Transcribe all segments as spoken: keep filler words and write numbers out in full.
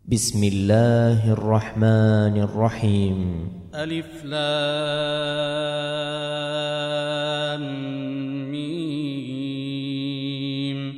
بسم الله الرحمن الرحيم. ألف لام ميم.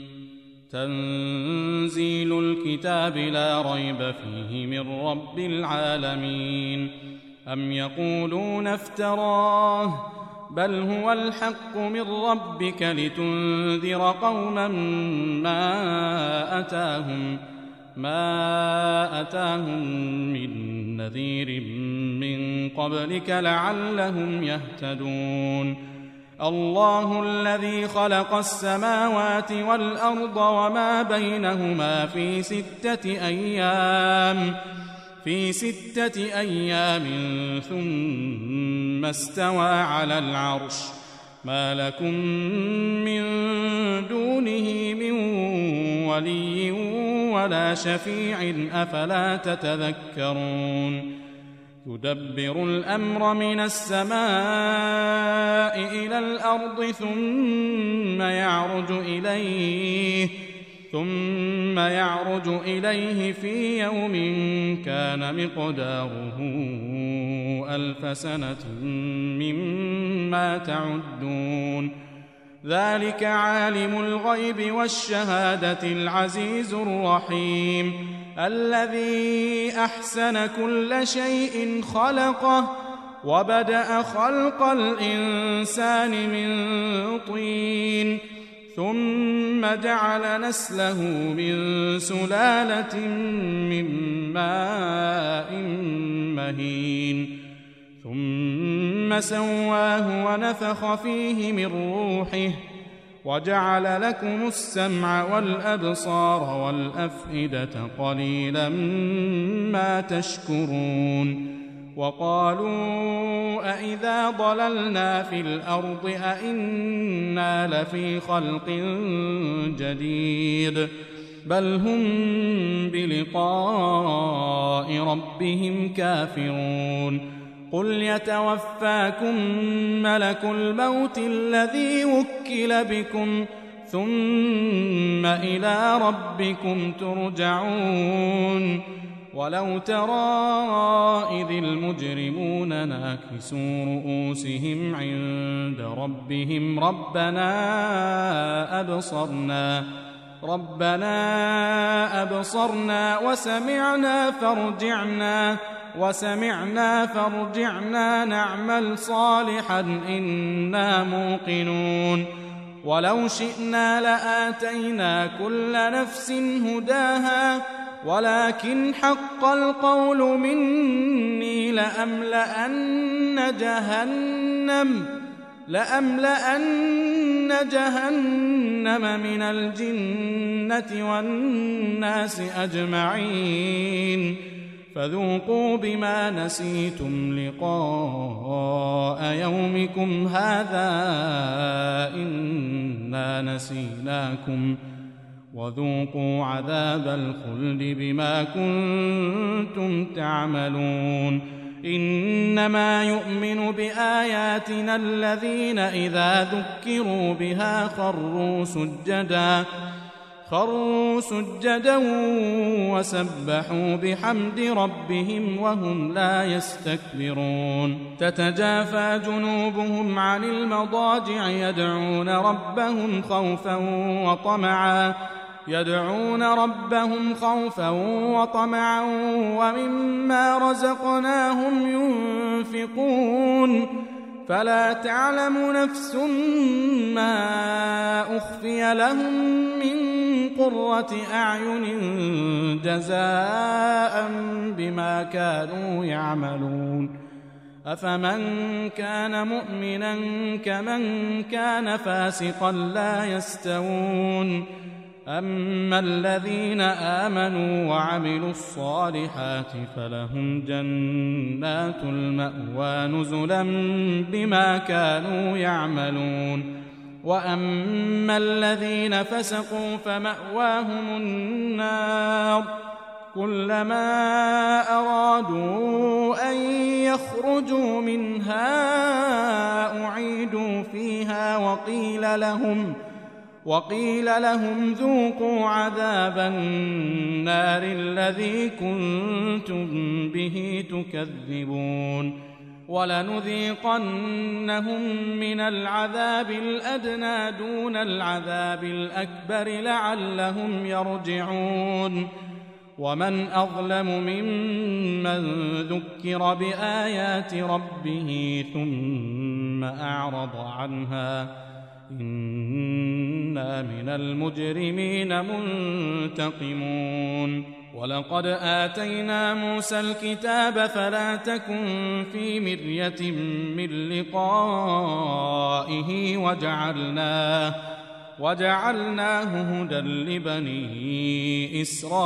تنزيل الكتاب لا ريب فيه من رب العالمين. أم يقولون افتراه بل هو الحق من ربك لتنذر قوما ما أتاهم ما أتاهم من نذير من قبلك لعلهم يهتدون. الله الذي خلق السماوات والأرض وما بينهما في ستة أيام في ستة أيام ثم استوى على العرش. ما لكم من دونه من ولي ولا شفيع أفلا تتذكرون. يدبر الأمر من السماء إلى الأرض ثم يعرج إليه ثم يعرج إليه في يوم كان مقداره ألف سنة مما تعدون. ذلك عالم الغيب والشهادة العزيز الرحيم الذي أحسن كل شيء خلقه وبدأ خلق الإنسان من طين ثم جعل نسله من سلالة من ماء مهين ثم سواه ونفخ فيه من روحه وجعل لكم السمع والأبصار والأفئدة قليلا ما تشكرون. وقالوا أإذا ضللنا في الأرض أإنا لفي خلق جديد بل هم بلقاء ربهم كافرون. قل يتوفاكم ملك الموت الذي وكل بكم ثم إلى ربكم ترجعون. ولو ترى إذ المجرمون ناكسوا رؤوسهم عند ربهم ربنا أبصرنا ربنا أبصرنا وسمعنا فارجعنا وسمعنا فارجعنا نعمل صالحا إنا موقنون. ولو شئنا لآتينا كل نفس هداها ولكن حق القول مني لأملأن جهنم لأملأن جهنم من الجنة والناس أجمعين. فذوقوا بما نسيتم لقاء يومكم هذا إنا نسيناكم وذوقوا عذاب الخلد بما كنتم تعملون. إنما يؤمن بآياتنا الذين إذا ذكروا بها خروا سجدا خروا سجدا وسبحوا بحمد ربهم وهم لا يستكبرون. تتجافى جنوبهم عن المضاجع يدعون ربهم خوفا وطمعا يدعون ربهم خوفا وطمعا ومما رزقناهم ينفقون. فلا تعلم نفس ما أخفي لهم من قرة أعين جزاء بما كانوا يعملون. أفمن كان مؤمنا كمن كان فاسقا لا يستوون. أما الذين آمنوا وعملوا الصالحات فلهم جنات المأوى نزلا بما كانوا يعملون. وأما الذين فسقوا فمأواهم النار كلما أرادوا أن يخرجوا منها أعيدوا فيها وقيل لهم وقيل لهم ذوقوا عذاب النار الذي كنتم به تكذبون ولنذيقنهم من العذاب الأدنى دون العذاب الأكبر لعلهم يرجعون ومن أظلم ممن ذكر بآيات ربه ثم أعرض عنها إنا من المجرمين منتقمون ولقد آتينا موسى الكتاب فلا تكن في مرية من لقائه وجعلناه وجعلناه هدى لبني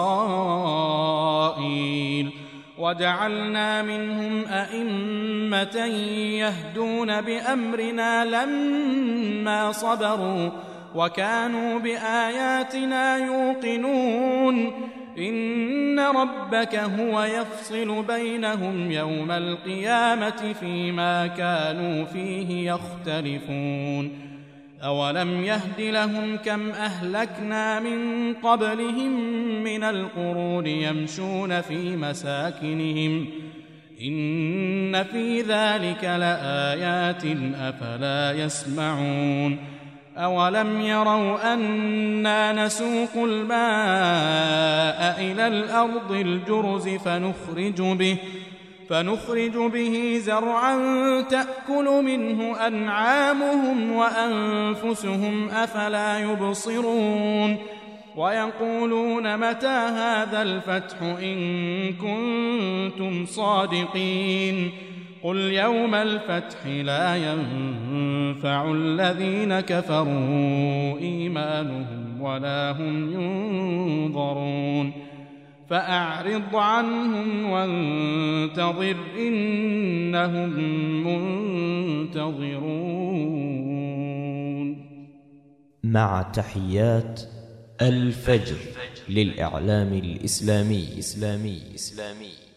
إسرائيل وجعلنا منهم أئمة يهدون بأمرنا لما صبروا وكانوا بآياتنا يوقنون إن ربك هو يفصل بينهم يوم القيامة فيما كانوا فيه يختلفون أولم يهد لهم كم أهلكنا من قبلهم من القرون يمشون في مساكنهم إن في ذلك لآيات أفلا يسمعون أولم يروا أنا نسوق الماء إلى الأرض الجرز فنخرج به فنخرج به زرعا تأكل منه أنعامهم وأنفسهم أفلا يبصرون ويقولون متى هذا الفتح إن كنتم صادقين قل يوم الفتح لا ينفع الذين كفروا إيمانهم ولا هم ينظرون فأعرض عنهم وانتظر إنهم منتظرون. مع تحيات الفجر للإعلام الإسلامي إسلامي إسلامي